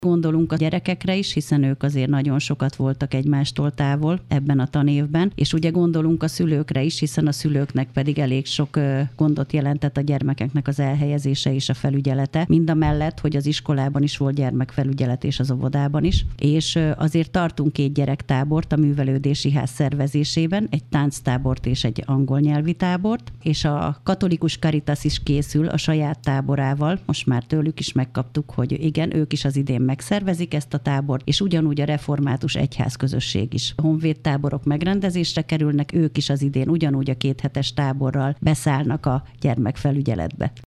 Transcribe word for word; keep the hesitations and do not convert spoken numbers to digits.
Gondolunk a gyerekekre is, hiszen ők azért nagyon sokat voltak egymástól távol ebben a tanévben, és ugye gondolunk a szülőkre is, hiszen a szülőknek pedig elég sok gondot jelentett a gyermekeknek az elhelyezése és a felügyelete, mindamellett, hogy az iskolában is volt gyermekfelügyelet és az óvodában is, és azért tartunk két gyerektábort a művelődési ház szervezésében, egy tánctábort és egy angol nyelvi tábort, és a katolikus Caritas is készül a saját táborával, most már tőlük is megkaptuk, hogy igen, ők is az idén megszervezik ezt a tábort, és ugyanúgy a református egyházközösség is. A honvéd táborok megrendezésre kerülnek, ők is az idén ugyanúgy a kéthetes táborral beszállnak a gyermekfelügyeletbe.